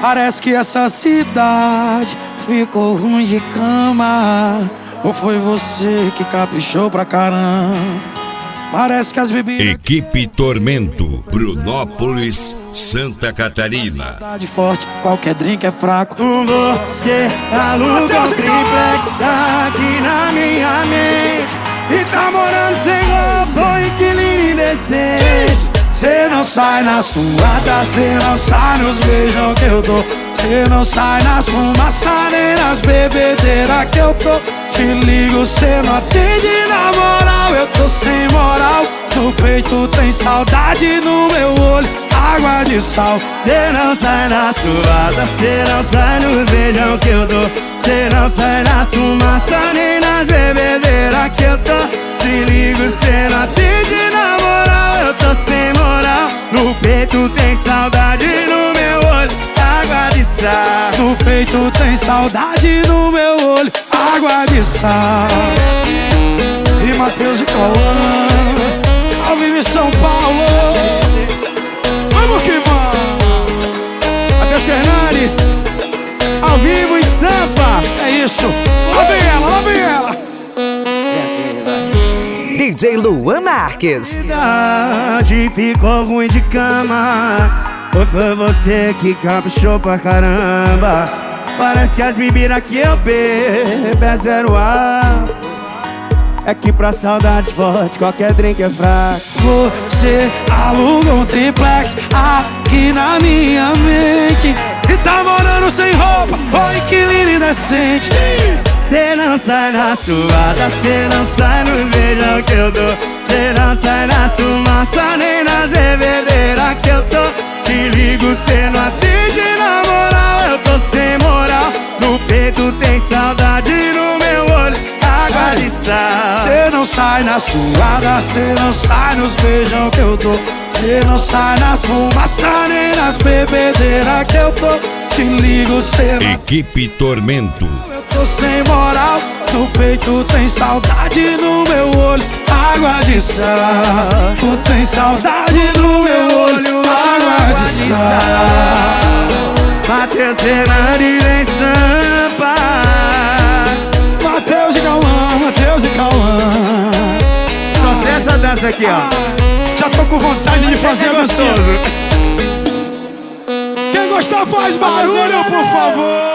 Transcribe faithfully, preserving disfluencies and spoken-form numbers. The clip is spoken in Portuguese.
Parece que essa cidade ficou ruim de cama. Ou foi você que caprichou pra caramba? Parece que as bebidas... Equipe Tormento, Brunópolis, Santa Catarina. Cidade forte, qualquer drink é fraco. Com você aluga um triplex aqui na minha mente. E tá morando sem roupa, inquilino indecente. Cê não sai na suada, cê não sai nos beijão que eu dou. Cê não sai nas fumaças nem nas bebedeiras que eu tô. Te ligo, cê não atende na moral, eu tô sem moral. No peito tem saudade, no meu olho água de sal. Cê não sai na suada, cê não sai nos beijão que eu dou. Cê não sai nas fumaças nem nas bebedeiras que eu tô. Te ligo, cê não atende na moral, eu tô sem moral. No peito tem saudade, no meu olho água de sal. No peito tem saudade, no meu olho água de sal. E Matheus e Cauã, ao vivo em São Paulo. Vamos que vamos. Matheus Fernandes, ao vivo em Sampa. É isso, lá vem ela, lá vem ela. D J Luan Marques. Cidade ficou ruim de cama. Ou foi você que caprichou pra caramba? Parece que as bebidas que eu bebo é zero ar. É que pra saudade forte qualquer drink é fraco. Você aluga um triplex aqui na minha mente. E tá morando sem roupa, oi inquilino indecente. Cê não sai na suada, cê não sai no beijão que eu dou. Cê não sai na fumaça nem nas bebedeiras que eu tô. Te ligo, cê não atende na moral, eu tô sem moral. No peito tem saudade, no meu olho água de sal. Cê não sai na suada, cê não sai nos beijão que eu dou. Cê não sai nas fumaças nem nas bebedeiras que eu tô. Te ligo, cê não... Equipe Tormento. Eu tô sem moral, no peito tem saudade, no meu olho água de sal. Tu tem saudade no meu olho água de sal. Matheus Fernandes em Sampa. Matheus e Cauã, Matheus e Cauã. Só sei essa dança aqui, ó. Já tô com vontade de fazer a dança. Quem gostar faz barulho, por favor.